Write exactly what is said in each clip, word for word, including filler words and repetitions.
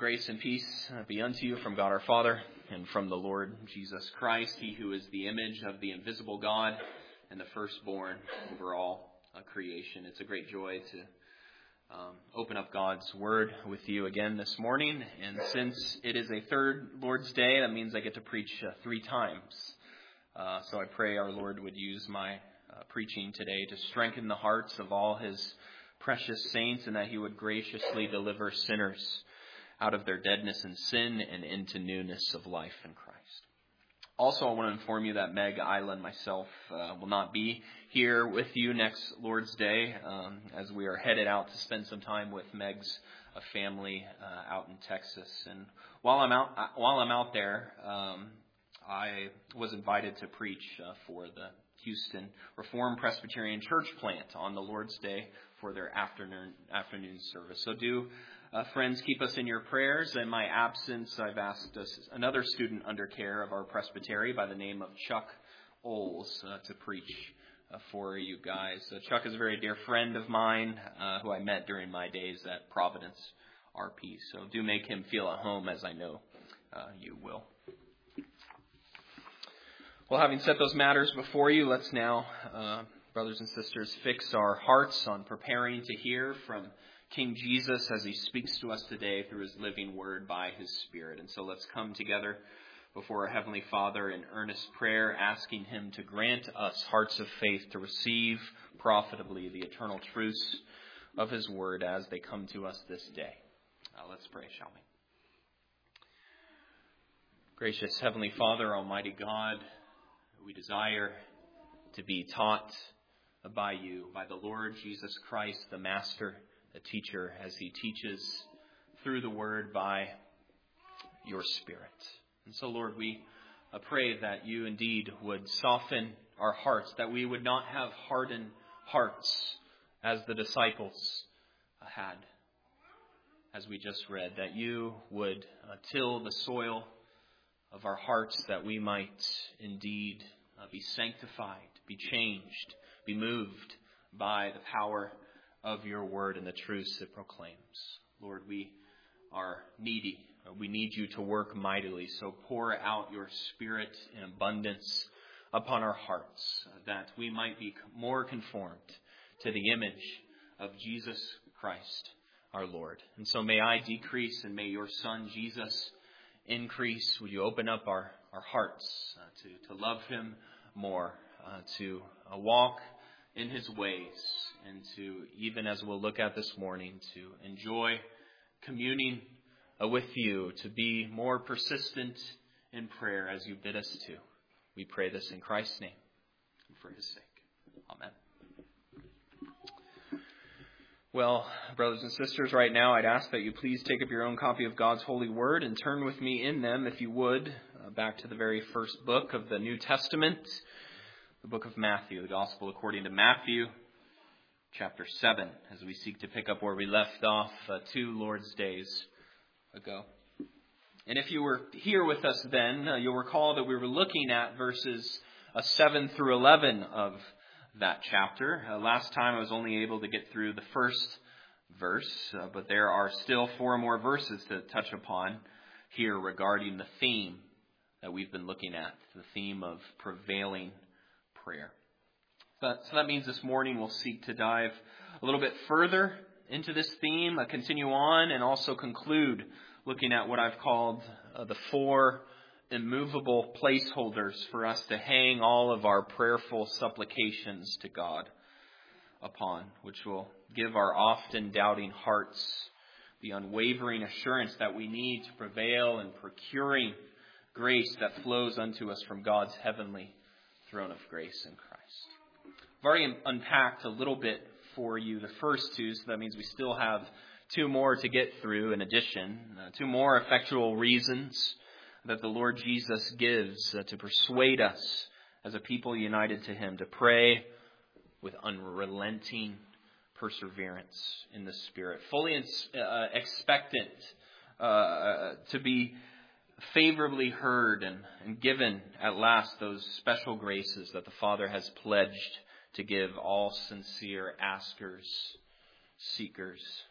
Grace and peace be unto you from God our Father and from the Lord Jesus Christ, he who is the image of the invisible God and the firstborn over all creation. It's a great joy to um, open up God's Word with you again this morning. And since it is a third Lord's Day, that means I get to preach uh, three times. Uh, so I pray our Lord would use my uh, preaching today to strengthen the hearts of all his precious saints, and that he would graciously deliver sinners out of their deadness in sin and into newness of life in Christ. Also, I want to inform you that Meg, Isla, and myself uh, will not be here with you next Lord's Day um, as we are headed out to spend some time with Meg's uh, family uh, out in Texas. And while I'm out, uh, while I'm out there, um, I was invited to preach uh, for the Houston Reformed Presbyterian Church plant on the Lord's Day for their afternoon afternoon service. So do, uh, friends, keep us in your prayers. In my absence, I've asked us, another student under care of our presbytery by the name of Chuck Oles uh, to preach uh, for you guys. Uh, Chuck is a very dear friend of mine uh, who I met during my days at Providence R P. So do make him feel at home, as I know uh, you will. Well, having set those matters before you, let's now, uh, brothers and sisters, fix our hearts on preparing to hear from King Jesus as he speaks to us today through his living word by his Spirit. And so let's come together before our Heavenly Father in earnest prayer, asking him to grant us hearts of faith to receive profitably the eternal truths of his word as they come to us this day. Uh, let's pray, shall we? Gracious Heavenly Father, Almighty God, we desire to be taught by you, by the Lord Jesus Christ, the Master, the teacher, as he teaches through the word by your Spirit. And so, Lord, we pray that you indeed would soften our hearts, that we would not have hardened hearts as the disciples had, as we just read, that you would uh, till the soil of our hearts, that we might indeed uh, be sanctified, be changed, be moved by the power of your word and the truths it proclaims. Lord, we are needy. We need you to work mightily. So pour out your Spirit in abundance upon our hearts, uh, that we might be more conformed to the image of Jesus Christ, our Lord. And so may I decrease and may your Son, Jesus, increase. Would you open up our, our hearts uh, to, to love him more, uh, to uh, walk in his ways, and to, even as we'll look at this morning, to enjoy communing uh, with you, to be more persistent in prayer as you bid us to. We pray this in Christ's name and for his sake. Amen. Well, brothers and sisters, right now I'd ask that you please take up your own copy of God's holy word and turn with me in them, if you would, uh, back to the very first book of the New Testament, the book of Matthew, the Gospel according to Matthew, chapter seven, as we seek to pick up where we left off uh, two Lord's days ago. And if you were here with us then, uh, you'll recall that we were looking at verses uh, seven through eleven of that chapter. Uh, last time I was only able to get through the first verse, uh, but there are still four more verses to touch upon here regarding the theme that we've been looking at, the theme of prevailing prayer. So, so that means this morning we'll seek to dive a little bit further into this theme, uh, continue on, and also conclude looking at what I've called uh, the four immovable placeholders for us to hang all of our prayerful supplications to God upon, which will give our often doubting hearts the unwavering assurance that we need to prevail in procuring grace that flows unto us from God's heavenly throne of grace in Christ. I've already unpacked a little bit for you the first two, so that means we still have two more to get through in addition, uh, two more effectual reasons that the Lord Jesus gives uh, to persuade us as a people united to him to pray with unrelenting perseverance in the Spirit, fully uh, expectant uh, to be favorably heard and, and given at last those special graces that the Father has pledged to give all sincere askers, seekers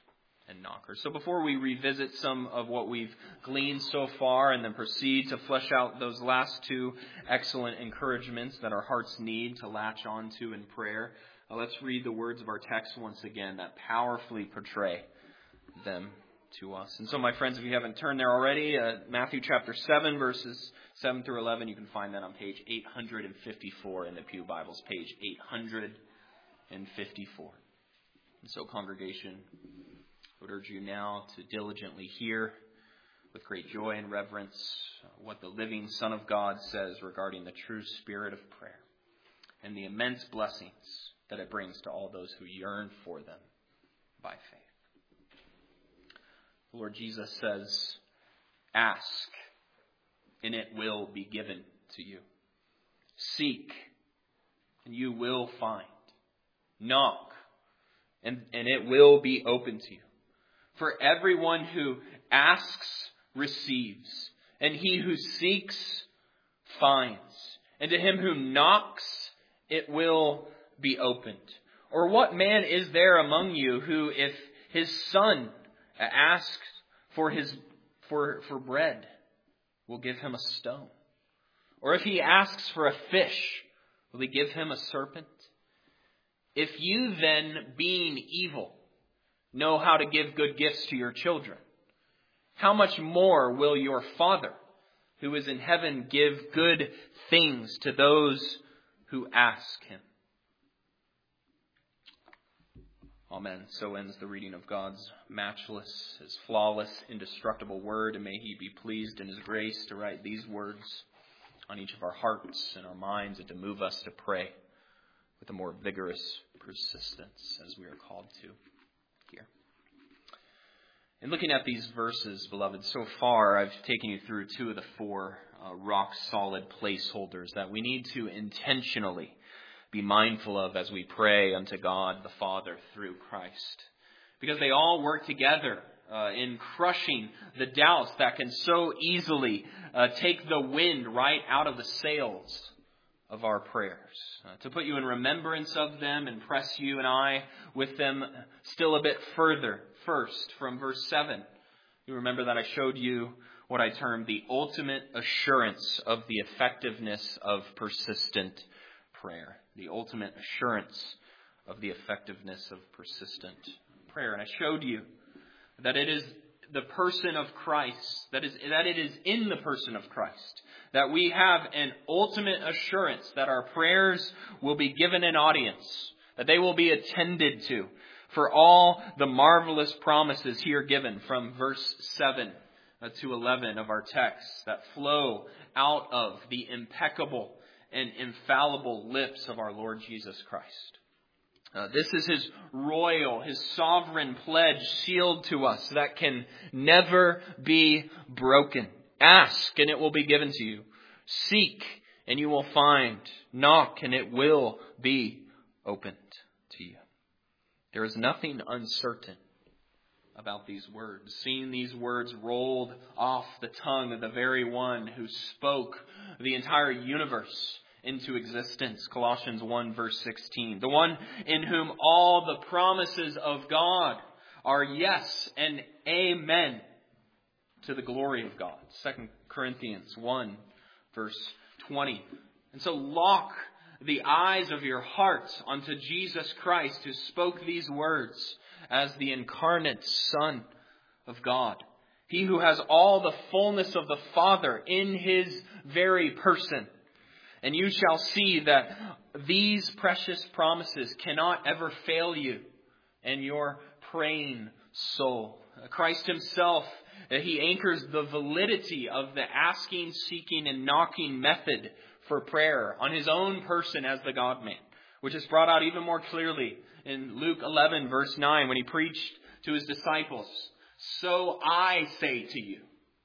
and knockers. So before we revisit some of what we've gleaned so far and then proceed to flesh out those last two excellent encouragements that our hearts need to latch onto in prayer, uh, let's read the words of our text once again that powerfully portray them to us. And so, my friends, if you haven't turned there already, uh, Matthew chapter seven, verses seven through eleven, you can find that on page eight hundred fifty-four in the Pew Bibles, page eight hundred fifty-four. And so, congregation, I would urge you now to diligently hear with great joy and reverence what the living Son of God says regarding the true spirit of prayer and the immense blessings that it brings to all those who yearn for them by faith. The Lord Jesus says, ask, and it will be given to you. Seek, and you will find. Knock, and, and it will be open to you. For everyone who asks receives, and he who seeks finds. And to him who knocks, it will be opened. Or what man is there among you who, if his son asks for his for for bread, will give him a stone? Or if he asks for a fish, will he give him a serpent? If you then, being evil, know how to give good gifts to your children, how much more will your Father, who is in heaven, give good things to those who ask him? Amen. So ends the reading of God's matchless, His flawless, indestructible word. And may He be pleased in His grace to write these words on each of our hearts and our minds, and to move us to pray with a more vigorous persistence as we are called to here. In looking at these verses, beloved, so far I've taken you through two of the four uh, rock-solid placeholders that we need to intentionally be mindful of as we pray unto God the Father through Christ. Because they all work together uh, in crushing the doubts that can so easily uh, take the wind right out of the sails of our prayers. Uh, to put you in remembrance of them and press you and I with them still a bit further. First, from verse seven, you remember that I showed you what I termed the ultimate assurance of the effectiveness of persistent prayer. The ultimate assurance of the effectiveness of persistent prayer. And I showed you that it is the person of Christ, that is that it is in the person of Christ, that we have an ultimate assurance that our prayers will be given an audience, that they will be attended to, for all the marvelous promises here given from verse seven to eleven of our text that flow out of the impeccable and infallible lips of our Lord Jesus Christ. Uh, this is His royal, His sovereign pledge sealed to us that can never be broken. Ask and it will be given to you. Seek and you will find. Knock and it will be opened to you. There is nothing uncertain about these words. Seeing these words rolled off the tongue of the very one who spoke the entire universe into existence. Colossians one verse sixteen. The one in whom all the promises of God are yes and amen to the glory of God. Second Corinthians one verse twenty. And so lock the eyes of your hearts onto Jesus Christ, who spoke these words as the incarnate Son of God. He who has all the fullness of the Father in His very person. And you shall see that these precious promises cannot ever fail you and your praying soul. Christ Himself, He anchors the validity of the asking, seeking, and knocking method for prayer on His own person as the God-man, which is brought out even more clearly in Luke eleven verse nine when He preached to His disciples. So I say to you,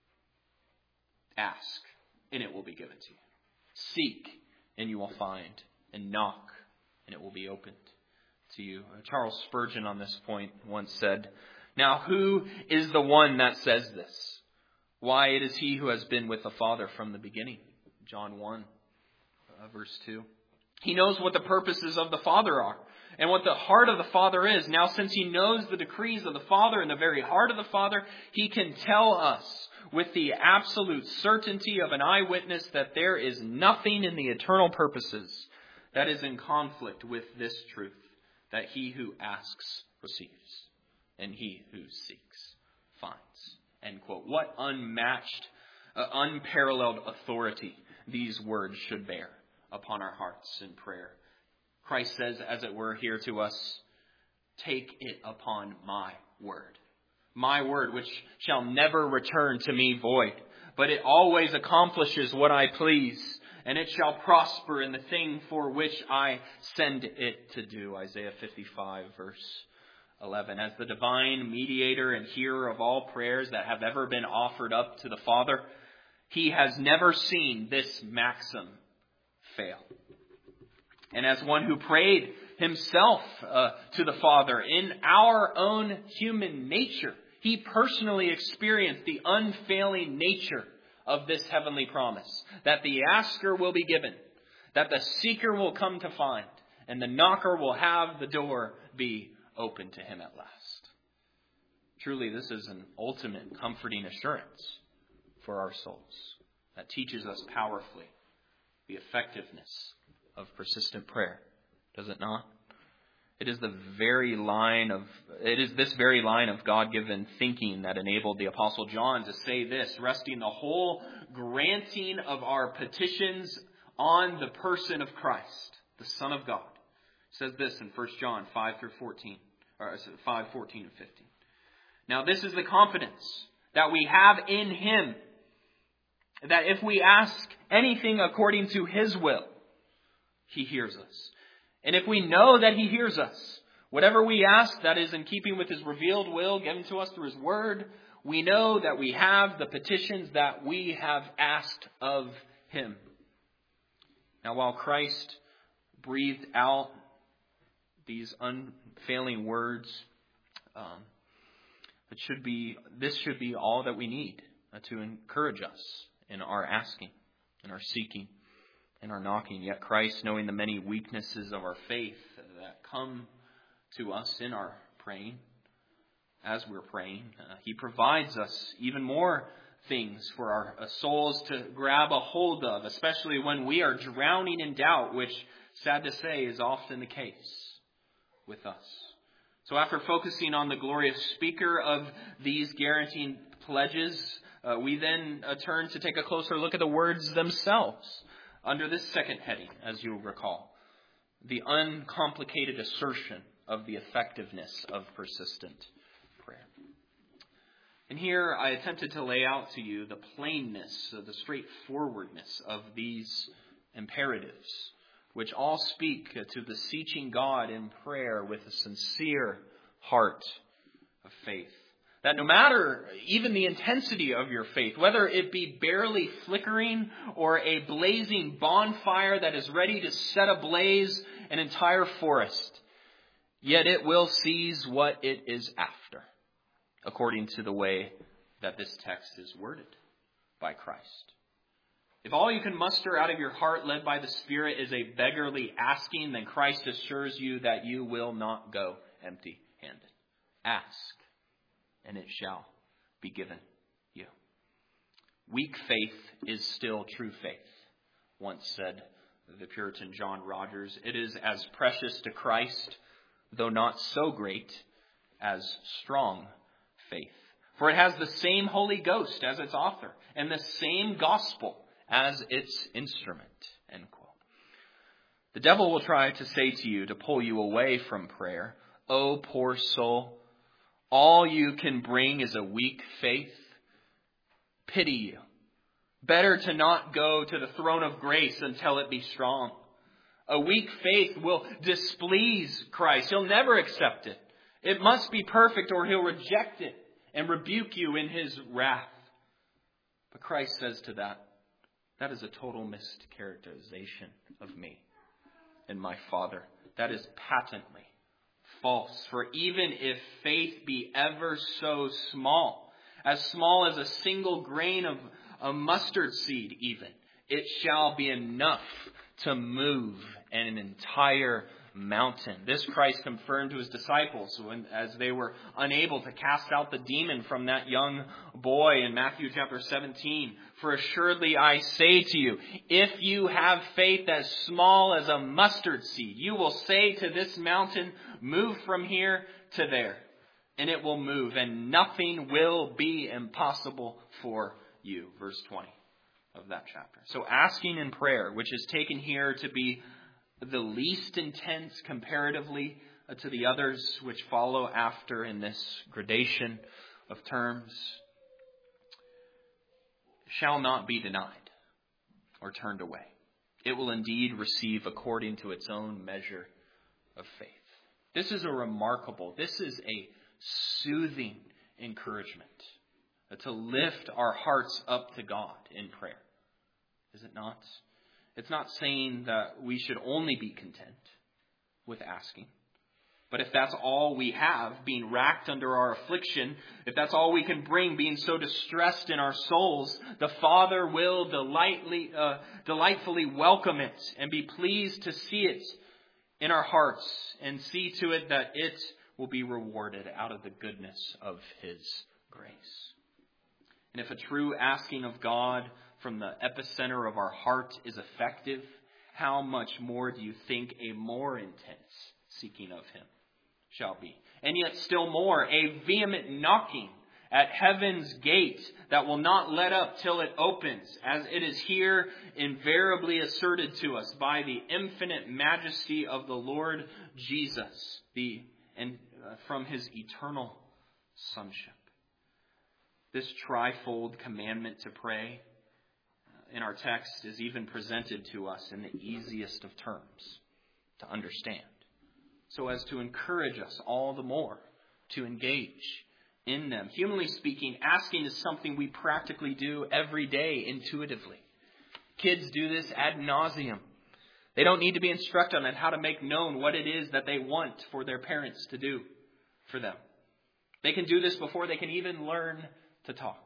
ask and it will be given to you. Seek, and you will find. And knock, and it will be opened to you. Charles Spurgeon on this point once said, now who is the one that says this? Why, it is he who has been with the Father from the beginning. John one, uh, verse two. He knows what the purposes of the Father are and what the heart of the Father is. Now, since he knows the decrees of the Father and the very heart of the Father, he can tell us with the absolute certainty of an eyewitness that there is nothing in the eternal purposes that is in conflict with this truth, that he who asks receives, and he who seeks finds. End quote. What unmatched, uh, unparalleled authority these words should bear upon our hearts in prayer. Christ says, as it were, here to us, take it upon my word. My word, which shall never return to me void, but it always accomplishes what I please, and it shall prosper in the thing for which I send it to do. Isaiah fifty-five, verse eleven. As the divine mediator and hearer of all prayers that have ever been offered up to the Father, he has never seen this maxim fail. And as one who prayed himself uh, to the Father in our own human nature, he personally experienced the unfailing nature of this heavenly promise, that the asker will be given, that the seeker will come to find, and the knocker will have the door be open to him at last. Truly, this is an ultimate comforting assurance for our souls that teaches us powerfully the effectiveness of persistent prayer, does it not? It is the very line of it is this very line of God-given thinking that enabled the Apostle John to say this, resting the whole granting of our petitions on the person of Christ, the Son of God. It says this in First John five through fourteen, or five, fourteen and fifteen. Now this is the confidence that we have in him, that if we ask anything according to his will, he hears us. And if we know that he hears us, whatever we ask that is in keeping with his revealed will given to us through his word, we know that we have the petitions that we have asked of him. Now, while Christ breathed out these unfailing words, um, it should be this should be all that we need uh, to encourage us in our asking, in our seeking, in our knocking. Yet Christ, knowing the many weaknesses of our faith that come to us in our praying, as we're praying, uh, he provides us even more things for our uh, souls to grab a hold of, especially when we are drowning in doubt, which, sad to say, is often the case with us. So after focusing on the glorious speaker of these guaranteeing pledges, uh, we then uh, turn to take a closer look at the words themselves. Under this second heading, as you'll recall, the uncomplicated assertion of the effectiveness of persistent prayer. And here I attempted to lay out to you the plainness, the straightforwardness of these imperatives, which all speak to beseeching God in prayer with a sincere heart of faith. That no matter even the intensity of your faith, whether it be barely flickering or a blazing bonfire that is ready to set ablaze an entire forest, yet it will seize what it is after, according to the way that this text is worded by Christ. If all you can muster out of your heart led by the Spirit is a beggarly asking, then Christ assures you that you will not go empty-handed. Ask, and it shall be given you. Weak faith is still true faith, once said the Puritan John Rogers. It is as precious to Christ, though not so great, as strong faith. For it has the same Holy Ghost as its author, and the same gospel as its instrument. End quote. The devil will try to say to you, to pull you away from prayer, "Oh, poor soul, all you can bring is a weak faith. Pity you. Better to not go to the throne of grace until it be strong. A weak faith will displease Christ. He'll never accept it. It must be perfect or he'll reject it and rebuke you in his wrath." But Christ says to that, that is a total mischaracterization of me and my Father. That is patently false. For even if faith be ever so small, as small as a single grain of a mustard seed even, It shall be enough to move an entire mountain. This Christ confirmed to his disciples when, as they were unable to cast out the demon from that young boy in Matthew chapter seventeen. For assuredly I say to you, if you have faith as small as a mustard seed, you will say to this mountain, move from here to there, and it will move, and nothing will be impossible for you. Verse twenty of that chapter. So asking in prayer, which is taken here to be the least intense comparatively to the others which follow after in this gradation of terms, shall not be denied or turned away. It will indeed receive according to its own measure of faith. This is a remarkable, this is a soothing encouragement to lift our hearts up to God in prayer. Is it not? It's not saying that we should only be content with asking. But if that's all we have, being racked under our affliction, if that's all we can bring, being so distressed in our souls, the Father will delightly, uh, delightfully welcome it and be pleased to see it in our hearts and see to it that it will be rewarded out of the goodness of His grace. And if a true asking of God from the epicenter of our heart is effective, how much more do you think a more intense seeking of Him shall be? And yet still more, a vehement knocking at heaven's gate that will not let up till it opens, as it is here invariably asserted to us by the infinite majesty of the Lord Jesus, the and uh, from His eternal sonship. This trifold commandment to pray in our text is even presented to us in the easiest of terms to understand, so as to encourage us all the more to engage in them. Humanly speaking, asking is something we practically do every day intuitively. Kids do this ad nauseum. They don't need to be instructed on how to make known what it is that they want for their parents to do for them. They can do this before they can even learn to talk.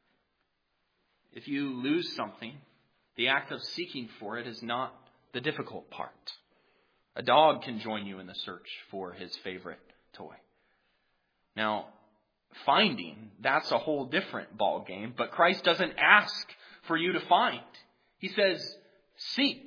If you lose something, the act of seeking for it is not the difficult part. A dog can join you in the search for his favorite toy. Now, finding, that's a whole different ball game, but Christ doesn't ask for you to find. He says, seek.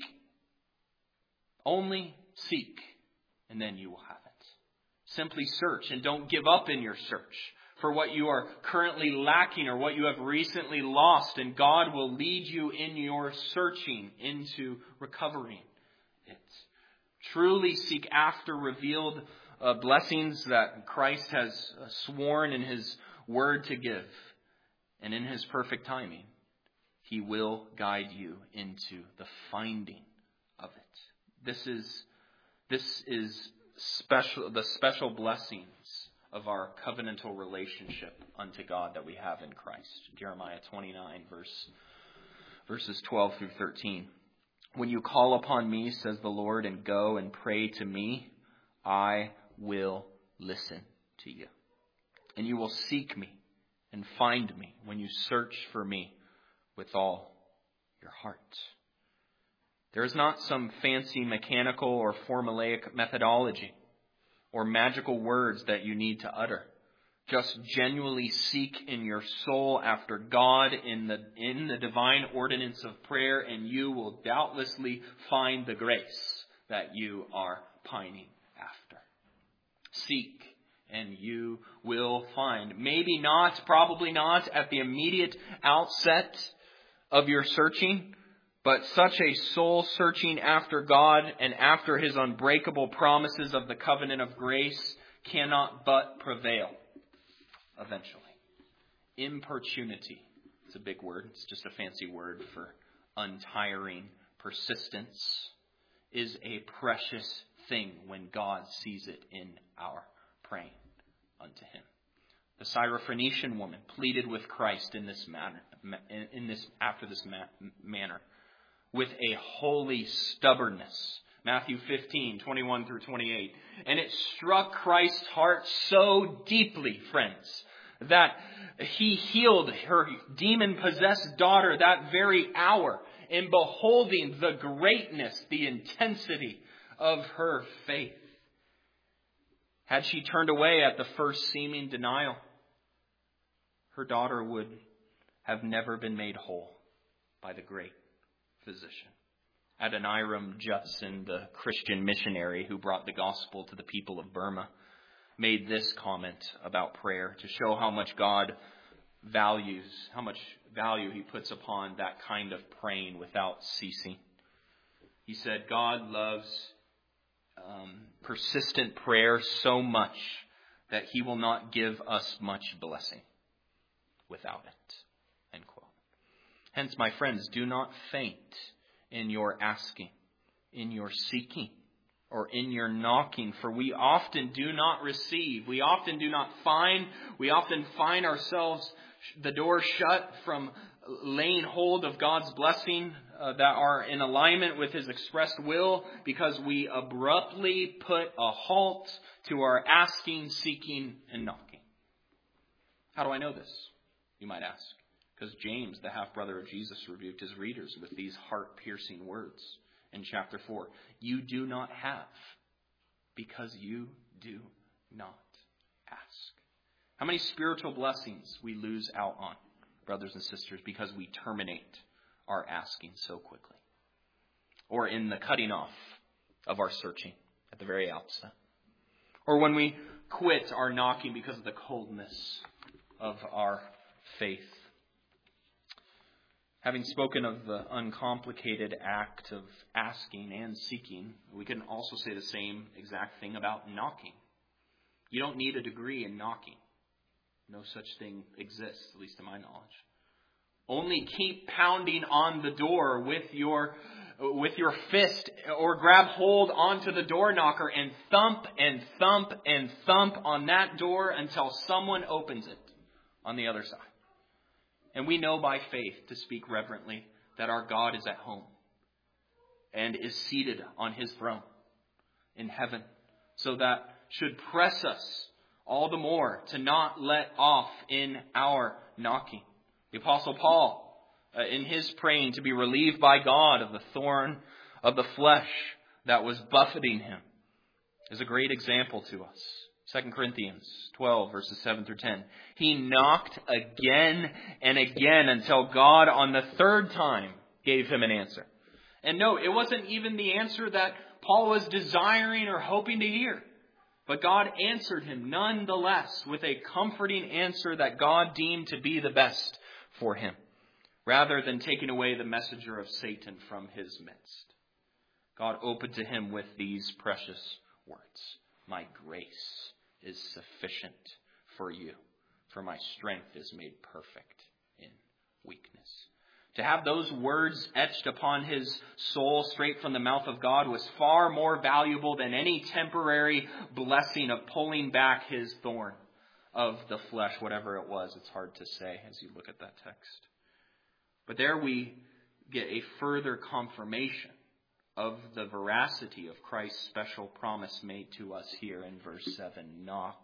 Only seek, and then you will have it. Simply search, and don't give up in your search for what you are currently lacking or what you have recently lost, and God will lead you in your searching into recovering it. Truly seek after revealed uh, blessings that Christ has uh, sworn in His word to give, and in His perfect timing, He will guide you into the finding of it. This is this is special the special blessings of our covenantal relationship unto God that we have in Christ. Jeremiah twenty-nine, verse, verses twelve through thirteen. When you call upon me, says the Lord, and go and pray to me, I will listen to you. And you will seek me and find me when you search for me with all your heart. There is not some fancy mechanical or formulaic methodology or magical words that you need to utter. Just genuinely seek in your soul after God in the in the divine ordinance of prayer, and you will doubtlessly find the grace that you are pining after. Seek, and you will find. Maybe not, probably not at the immediate outset of your searching, but such a soul searching after God and after His unbreakable promises of the covenant of grace cannot but prevail eventually. Importunity. It's a big word. It's just a fancy word for untiring persistence. Is a precious thing when God sees it in our praying unto Him. The Syrophoenician woman pleaded with Christ in this manner, in this after this manner, with a holy stubbornness. Matthew fifteen, twenty-one through twenty-eight. And it struck Christ's heart so deeply, friends, that He healed her demon-possessed daughter that very hour. in beholding the greatness, the intensity of her faith. Had she turned away at the first seeming denial, her daughter would have never been made whole by the great physician. Adoniram Judson, the Christian missionary who brought the gospel to the people of Burma, made this comment about prayer to show how much God values, how much value he puts upon that kind of praying without ceasing. He said, God loves um, persistent prayer so much that he will not give us much blessing without it. End quote. Hence, my friends, do not faint in your asking, in your seeking, or in your knocking, for we often do not receive. We often do not find. We often find ourselves the door shut from laying hold of God's blessing uh, that are in alignment with his expressed will because we abruptly put a halt to our asking, seeking, and knocking. How do I know this? You might ask. Because James, the half-brother of Jesus, rebuked his readers with these heart-piercing words in chapter four. You do not have because you do not ask. How many spiritual blessings we lose out on, brothers and sisters, because we terminate our asking so quickly. Or in the cutting off of our searching at the very outset. Or when we quit our knocking because of the coldness of our faith. Having spoken of the uncomplicated act of asking and seeking, we can also say the same exact thing about knocking. You don't need a degree in knocking. No such thing exists, at least to my knowledge. Only keep pounding on the door with your with your fist, or grab hold onto the door knocker and thump and thump and thump on that door until someone opens it on the other side. And we know by faith, to speak reverently, that our God is at home and is seated on his throne in heaven. So that should press us all the more to not let off in our knocking. The Apostle Paul, uh, in his praying to be relieved by God of the thorn of the flesh that was buffeting him, is a great example to us. Second Corinthians twelve, verses seven through ten. He knocked again and again until God on the third time gave him an answer. And no, it wasn't even the answer that Paul was desiring or hoping to hear. But God answered him nonetheless with a comforting answer that God deemed to be the best for him, rather than taking away the messenger of Satan from his midst. God opened to him with these precious words. My grace is sufficient for you, for my strength is made perfect in weakness. To have those words etched upon his soul straight from the mouth of God was far more valuable than any temporary blessing of pulling back his thorn of the flesh, whatever it was. It's hard to say as you look at that text. But there we get a further confirmation of the veracity of Christ's special promise made to us here in verse seven. Knock,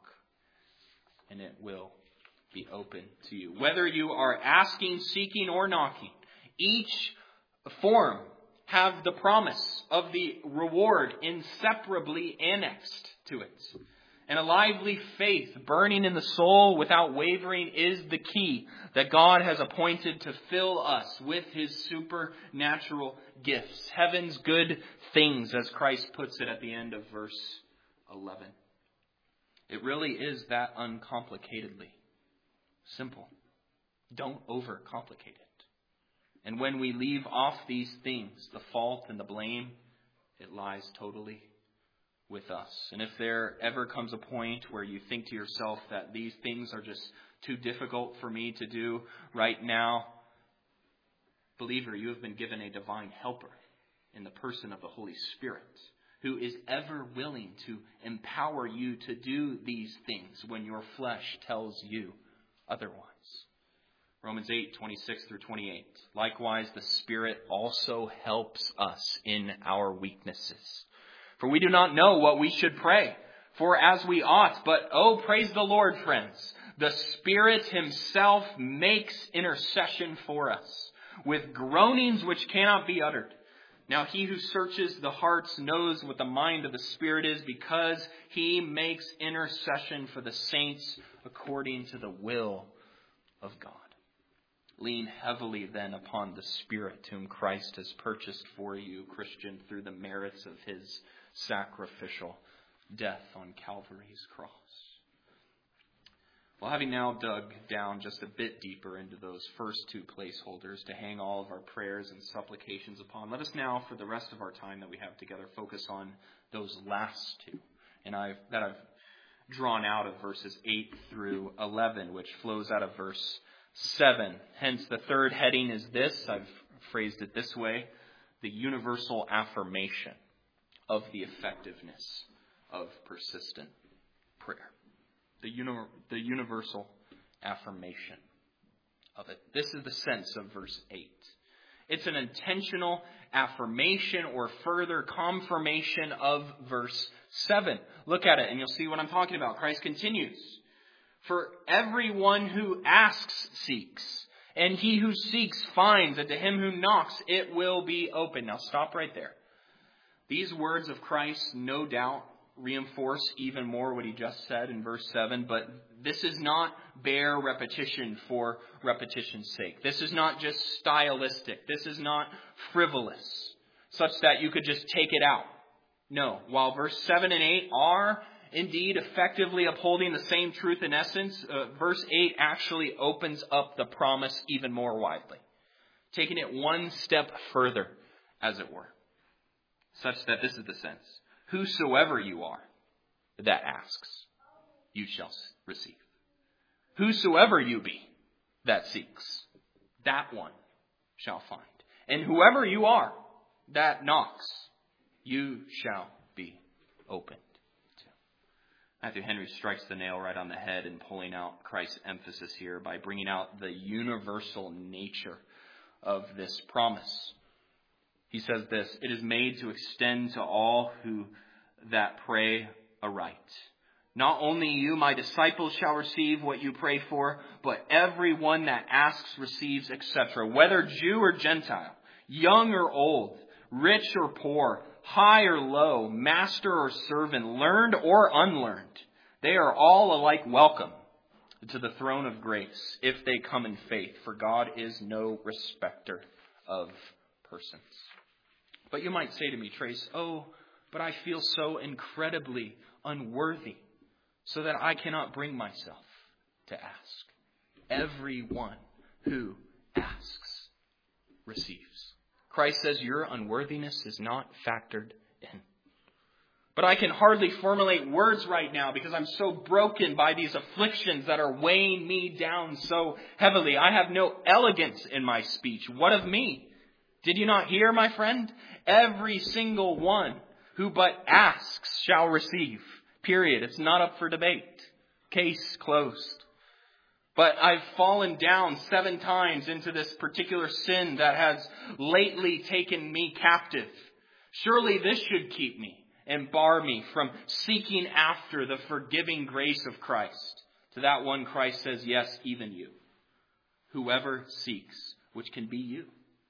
and it will be open to you. Whether you are asking, seeking, or knocking, each form have the promise of the reward inseparably annexed to it. And a lively faith burning in the soul without wavering is the key that God has appointed to fill us with his supernatural gifts. Heaven's good things, as Christ puts it at the end of verse eleven. It really is that uncomplicatedly simple. Don't overcomplicate it. And when we leave off these things, the fault and the blame, it lies totally with us. And if there ever comes a point where you think to yourself that these things are just too difficult for me to do right now, believer, you have been given a divine helper in the person of the Holy Spirit, who is ever willing to empower you to do these things when your flesh tells you otherwise. Romans eight, twenty-six through twenty-eight. Likewise, the Spirit also helps us in our weaknesses. For we do not know what we should pray for as we ought. But, oh, praise the Lord, friends. The Spirit himself makes intercession for us with groanings which cannot be uttered. Now he who searches the hearts knows what the mind of the Spirit is, because he makes intercession for the saints according to the will of God. Lean heavily then upon the Spirit whom Christ has purchased for you, Christian, through the merits of his sacrificial death on Calvary's cross. Well, having now dug down just a bit deeper into those first two placeholders to hang all of our prayers and supplications upon, let us now, for the rest of our time that we have together, focus on those last two. And I've, that I've drawn out of verses eight through eleven, which flows out of verse seven. Hence, the third heading is this. I've phrased it this way: the universal affirmation of the effectiveness of persistent prayer. The, uni- the universal affirmation of it. This is the sense of verse eight. It's an intentional affirmation or further confirmation of verse seven. Look at it and you'll see what I'm talking about. Christ continues. For everyone who asks seeks, and he who seeks finds, and to him who knocks it will be open. Now stop right there. These words of Christ, no doubt, reinforce even more what he just said in verse seven, but this is not bare repetition for repetition's sake. This is not just stylistic. This is not frivolous, such that you could just take it out. No, while verse seven and eight are indeed effectively upholding the same truth in essence, uh, verse eight actually opens up the promise even more widely, taking it one step further, as it were, such that this is the sense. Whosoever you are that asks, you shall receive. Whosoever you be that seeks, that one shall find. And whoever you are that knocks, you shall be opened to. Matthew Henry strikes the nail right on the head in pulling out Christ's emphasis here by bringing out the universal nature of this promise. He says this: it is made to extend to all who that pray aright. Not only you, my disciples, shall receive what you pray for, but everyone that asks receives, et cetera. Whether Jew or Gentile, young or old, rich or poor, high or low, master or servant, learned or unlearned, they are all alike welcome to the throne of grace if they come in faith, for God is no respecter of persons. But you might say to me, Trace, oh, but I feel so incredibly unworthy, so that I cannot bring myself to ask. Everyone who asks receives. Christ says your unworthiness is not factored in. But I can hardly formulate words right now because I'm so broken by these afflictions that are weighing me down so heavily. I have no elegance in my speech. What of me? Did you not hear, my friend? Every single one who but asks shall receive. Period. It's not up for debate. Case closed. But I've fallen down seven times into this particular sin that has lately taken me captive. Surely this should keep me and bar me from seeking after the forgiving grace of Christ. To that one, Christ says, yes, even you. Whoever seeks, which can be you,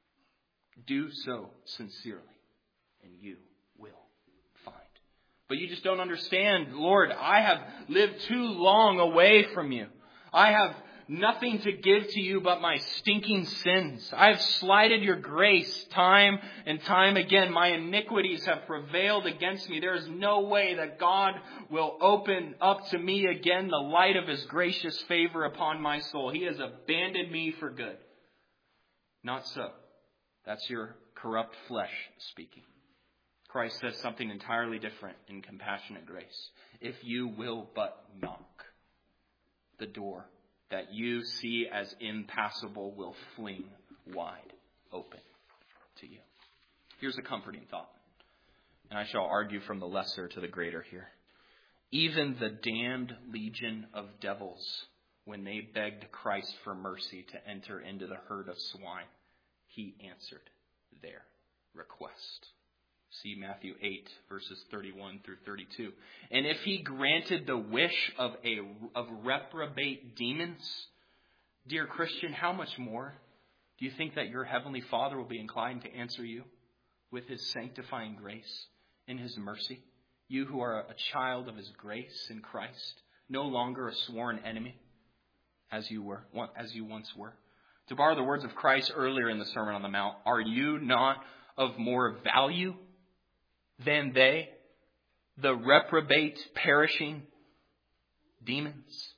do so sincerely, and you will find. But you just don't understand. Lord, I have lived too long away from you. I have nothing to give to you but my stinking sins. I have slighted your grace time and time again. My iniquities have prevailed against me. There is no way that God will open up to me again the light of his gracious favor upon my soul. He has abandoned me for good. Not so. That's your corrupt flesh speaking. Christ says something entirely different in compassionate grace. If you will but knock, the door that you see as impassable will fling wide open to you. Here's a comforting thought, and I shall argue from the lesser to the greater here. Even the damned legion of devils, when they begged Christ for mercy to enter into the herd of swine, he answered their request. See Matthew eight, verses thirty-one through thirty-two. And if he granted the wish of a of reprobate demons, dear Christian, how much more Do you think that your heavenly Father will be inclined to answer you with his sanctifying grace and his mercy? You who are a child of his grace in Christ, no longer a sworn enemy as you were, as you once were. To borrow the words of Christ earlier in the Sermon on the Mount, are you not of more value than they, the reprobate, perishing demons?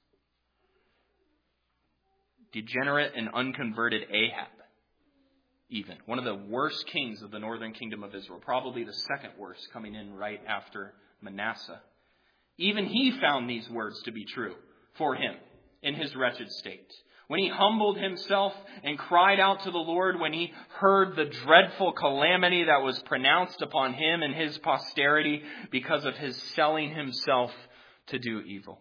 Degenerate and unconverted Ahab, even one of the worst kings of the northern kingdom of Israel, probably the second worst, coming in right after Manasseh. Even he found these words to be true for him in his wretched state. When he humbled himself and cried out to the Lord, when he heard the dreadful calamity that was pronounced upon him and his posterity because of his selling himself to do evil.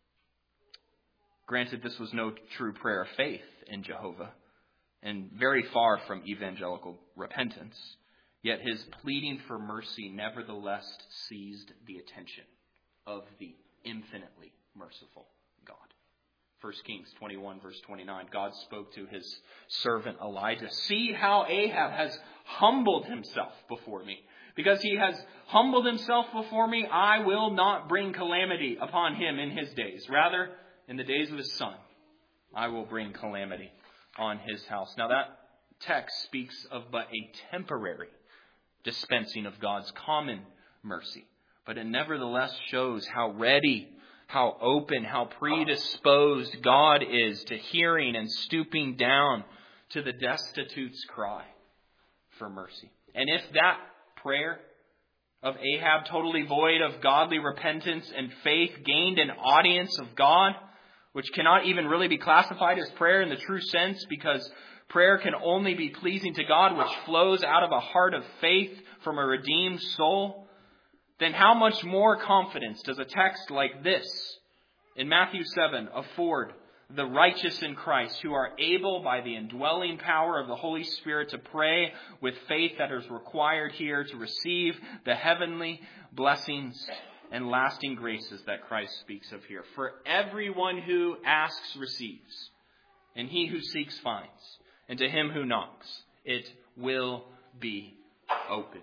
Granted, this was no true prayer of faith in Jehovah, and very far from evangelical repentance. Yet his pleading for mercy nevertheless seized the attention of the infinitely merciful God. First Kings twenty-one, verse twenty-nine, God spoke to his servant Elijah, see how Ahab has humbled himself before me. Because he has humbled himself before me, I will not bring calamity upon him in his days. Rather, in the days of his son, I will bring calamity on his house. Now that text speaks of but a temporary dispensing of God's common mercy. But it nevertheless shows how ready, how open, how predisposed God is to hearing and stooping down to the destitute's cry for mercy. And if that prayer of Ahab, totally void of godly repentance and faith, gained an audience of God, which cannot even really be classified as prayer in the true sense, because prayer can only be pleasing to God, which flows out of a heart of faith from a redeemed soul, then how much more confidence does a text like this in Matthew seven afford the righteous in Christ, who are able by the indwelling power of the Holy Spirit to pray with faith that is required here to receive the heavenly blessings and lasting graces that Christ speaks of here. For everyone who asks receives, and he who seeks finds, and to him who knocks it will be opened.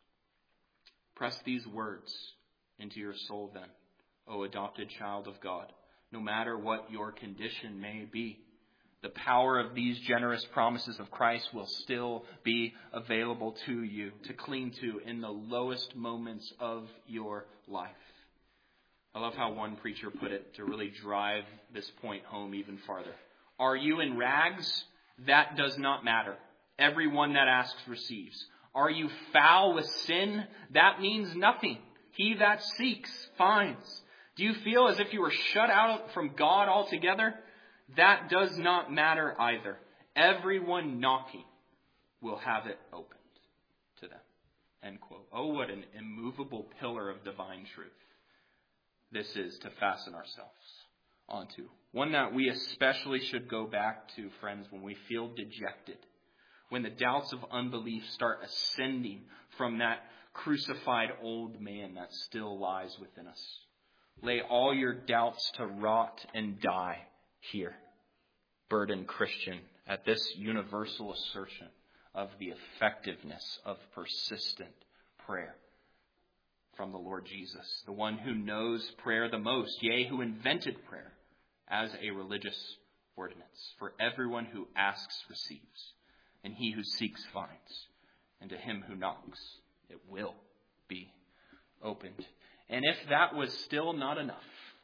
Press these words into your soul then, O adopted child of God. No matter what your condition may be, the power of these generous promises of Christ will still be available to you to cling to in the lowest moments of your life. I love how one preacher put it to really drive this point home even farther. Are you in rags? That does not matter. Everyone that asks receives. Are you foul with sin? That means nothing. He that seeks finds. Do you feel as if you were shut out from God altogether? That does not matter either. Everyone knocking will have it opened to them. End quote. Oh, what an immovable pillar of divine truth this is to fasten ourselves onto. One that we especially should go back to, friends, when we feel dejected. When the doubts of unbelief start ascending from that crucified old man that still lies within us. Lay all your doubts to rot and die here, burdened Christian, at this universal assertion of the effectiveness of persistent prayer from the Lord Jesus, the one who knows prayer the most, yea, who invented prayer as a religious ordinance. For everyone who asks receives, and he who seeks finds, and to him who knocks it will be opened. And if that was still not enough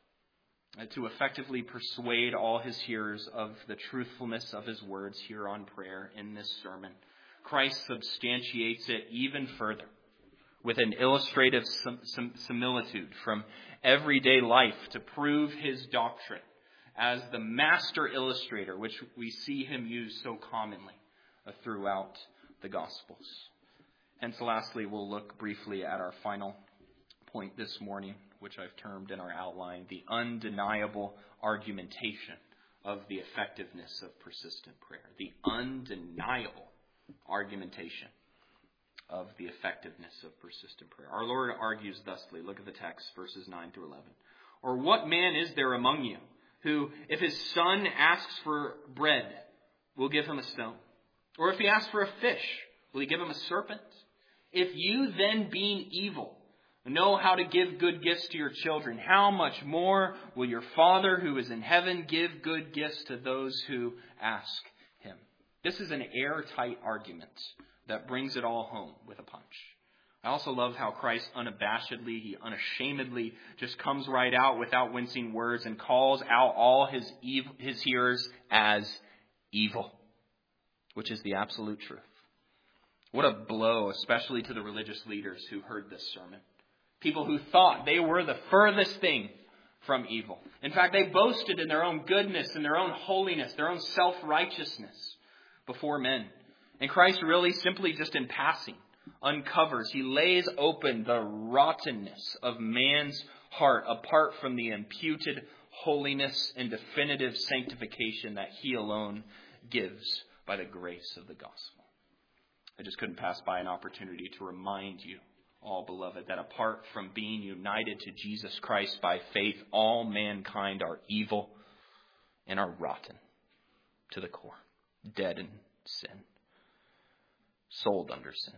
to effectively persuade all his hearers of the truthfulness of his words here on prayer in this sermon, Christ substantiates it even further with an illustrative sim- sim- similitude from everyday life to prove his doctrine as the master illustrator, which we see him use so commonly throughout the Gospels. Hence, lastly, we'll look briefly at our final point this morning, which I've termed in our outline, the undeniable argumentation of the effectiveness of persistent prayer. The undeniable argumentation of the effectiveness of persistent prayer. Our Lord argues thusly. Look at the text, verses nine through eleven. Or what man is there among you who, if his son asks for bread, will give him a stone? Or if he asks for a fish, will he give him a serpent? If you then, being evil, know how to give good gifts to your children, how much more will your Father who is in heaven give good gifts to those who ask him? This is an airtight argument that brings it all home with a punch. I also love how Christ unabashedly, he unashamedly just comes right out without wincing words and calls out all his ev- his hearers as evil, which is the absolute truth. What a blow, especially to the religious leaders who heard this sermon. People who thought they were the furthest thing from evil. In fact, they boasted in their own goodness, in their own holiness, their own self-righteousness before men. And Christ really simply just in passing uncovers, he lays open the rottenness of man's heart apart from the imputed holiness and definitive sanctification that he alone gives by the grace of the gospel. I just couldn't pass by an opportunity to remind you, all beloved, that apart from being united to Jesus Christ by faith, all mankind are evil and are rotten to the core, dead in sin, sold under sin.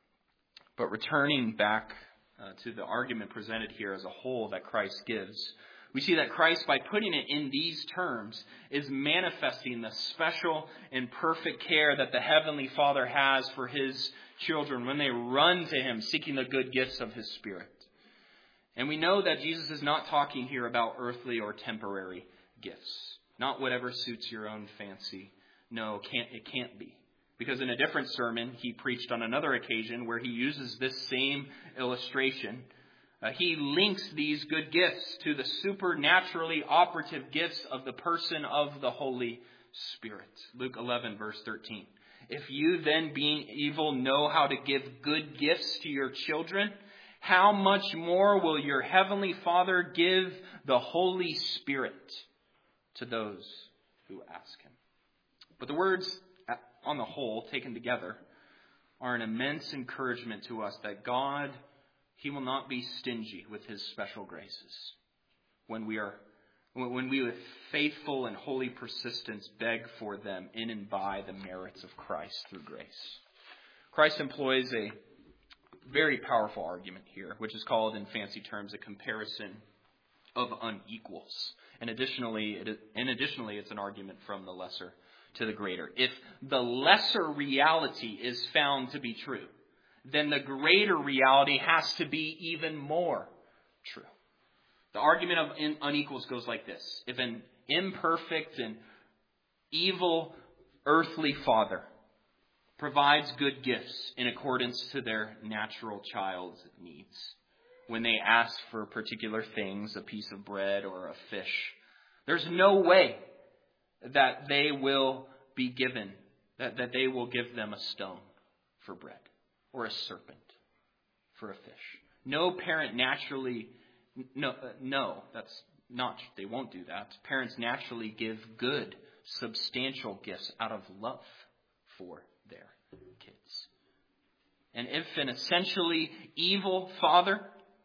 But returning back uh, to the argument presented here as a whole that Christ gives, we see that Christ, by putting it in these terms, is manifesting the special and perfect care that the Heavenly Father has for his children when they run to him seeking the good gifts of his Spirit. And we know that Jesus is not talking here about earthly or temporary gifts. Not whatever suits your own fancy. No, can't, it can't be. Because in a different sermon he preached on another occasion where he uses this same illustration. Uh, he links these good gifts to the supernaturally operative gifts of the person of the Holy Spirit. Luke eleven, verse thirteen. If you then, being evil, know how to give good gifts to your children, how much more will your heavenly Father give the Holy Spirit to those who ask him? But the words, on the whole, taken together, are an immense encouragement to us that God, he will not be stingy with his special graces when we are when we with faithful and holy persistence beg for them in and by the merits of Christ through grace. Christ employs a very powerful argument here, which is called in fancy terms a comparison of unequals. And additionally, it, and additionally, it's an argument from the lesser to the greater. If the lesser reality is found to be true, then the greater reality has to be even more true. The argument of unequals goes like this. If an imperfect and evil earthly father provides good gifts in accordance to their natural child's needs, when they ask for particular things, a piece of bread or a fish, there's no way that they will be given, that, that they will give them a stone for bread or a serpent for a fish. No parent naturally, no, uh, no, that's not, they won't do that. Parents naturally give good, substantial gifts out of love for their kids. And if an essentially evil father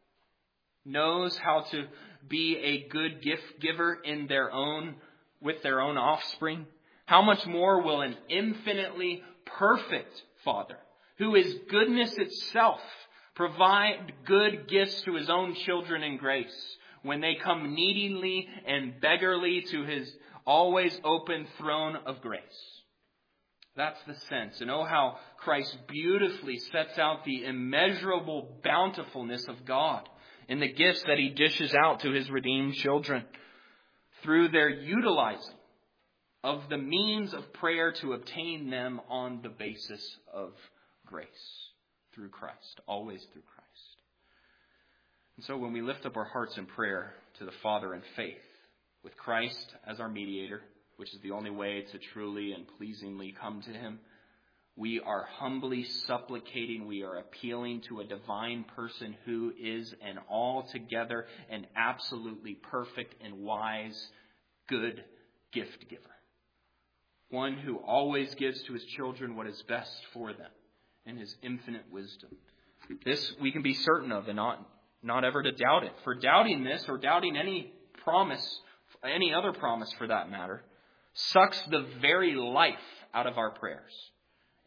knows how to be a good gift giver in their own, with their own offspring, how much more will an infinitely perfect Father, who is goodness itself, provide good gifts to his own children in grace when they come needingly and beggarly to his always open throne of grace. That's the sense. And oh, how Christ beautifully sets out the immeasurable bountifulness of God in the gifts that he dishes out to his redeemed children through their utilizing of the means of prayer to obtain them on the basis of grace through Christ, always through Christ. And so when we lift up our hearts in prayer to the Father in faith, with Christ as our mediator, which is the only way to truly and pleasingly come to him, we are humbly supplicating, we are appealing to a divine person who is an altogether and absolutely perfect and wise, good gift giver. One who always gives to his children what is best for them in his infinite wisdom. This we can be certain of and not, not ever to doubt it. For doubting this or doubting any promise, any other promise for that matter, sucks the very life out of our prayers.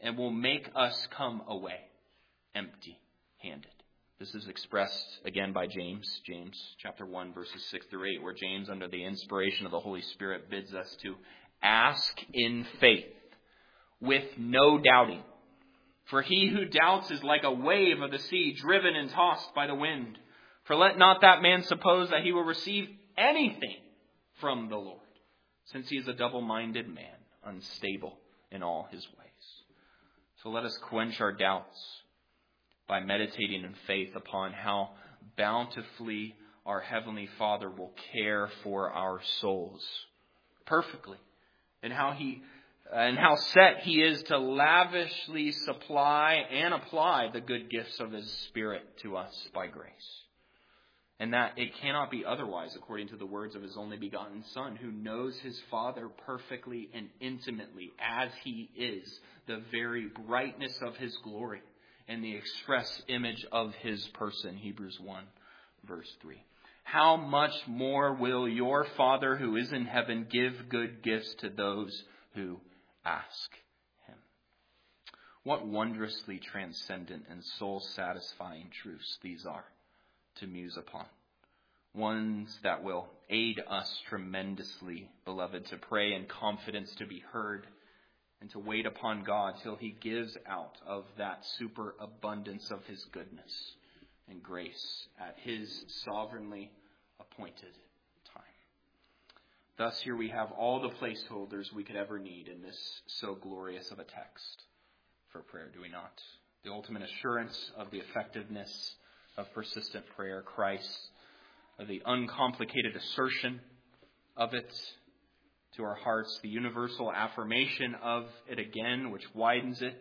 and will make us come away empty-handed. This is expressed again by James, James chapter one, verses six through eight, where James, under the inspiration of the Holy Spirit, bids us to ask in faith with no doubting. For he who doubts is like a wave of the sea, driven and tossed by the wind. For let not that man suppose that he will receive anything from the Lord, since he is a double-minded man, unstable in all his ways. So let us quench our doubts by meditating in faith upon how bountifully our Heavenly Father will care for our souls perfectly, and how he and how set he is to lavishly supply and apply the good gifts of his Spirit to us by grace. And that it cannot be otherwise, according to the words of his only begotten Son, who knows his Father perfectly and intimately as he is, the very brightness of his glory and the express image of his person, Hebrews one, verse three. How much more will your Father who is in heaven give good gifts to those who ask him? What wondrously transcendent and soul-satisfying truths these are to muse upon. Ones that will aid us tremendously, beloved, to pray in confidence, to be heard, and to wait upon God till he gives out of that superabundance of his goodness and grace at his sovereignly appointed time. Thus, here we have all the placeholders we could ever need in this so glorious of a text for prayer, do we not? The ultimate assurance of the effectiveness of persistent prayer, Christ, the uncomplicated assertion of it to our hearts, the universal affirmation of it again, which widens it,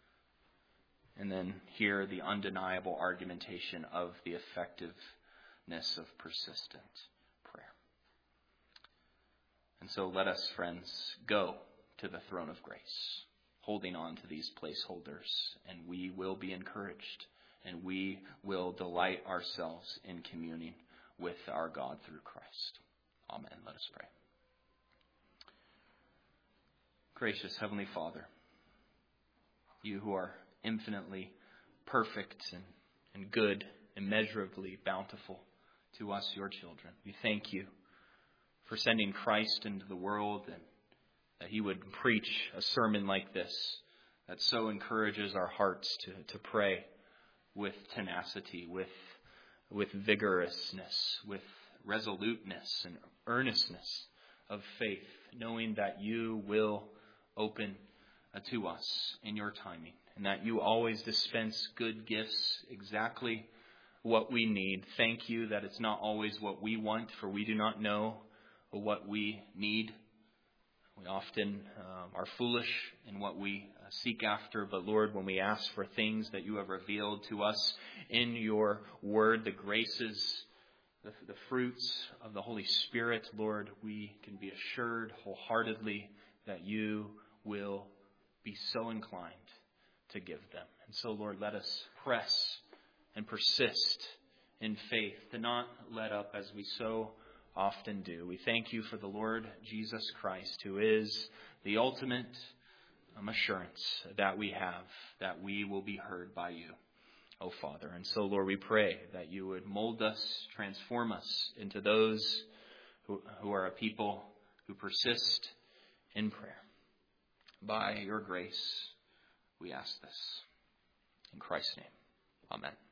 and then here the undeniable argumentation of the effectiveness of persistent prayer. And so let us, friends, go to the throne of grace, holding on to these placeholders, and we will be encouraged, and we will delight ourselves in communing with our God through Christ. Amen. Let us pray. Gracious Heavenly Father, you who are infinitely perfect and, and good, immeasurably bountiful to us, your children, we thank you for sending Christ into the world, and that he would preach a sermon like this that so encourages our hearts to, to pray with tenacity, with with vigorousness, with resoluteness and earnestness of faith, knowing that you will open uh, to us in your timing, and that you always dispense good gifts, exactly what we need. Thank you that it's not always what we want, for we do not know what we need. We often um, are foolish in what we uh, seek after, but Lord, when we ask for things that you have revealed to us in your word, the graces, the, the fruits of the Holy Spirit, Lord, we can be assured wholeheartedly that you will be so inclined to give them. And so, Lord, let us press and persist in faith, to not let up as we so often do. We thank you for the Lord Jesus Christ, who is the ultimate um, assurance that we have, that we will be heard by you, O Father. And so, Lord, we pray that you would mold us, transform us into those who, who are a people who persist in prayer. By your grace, we ask this. In Christ's name, amen.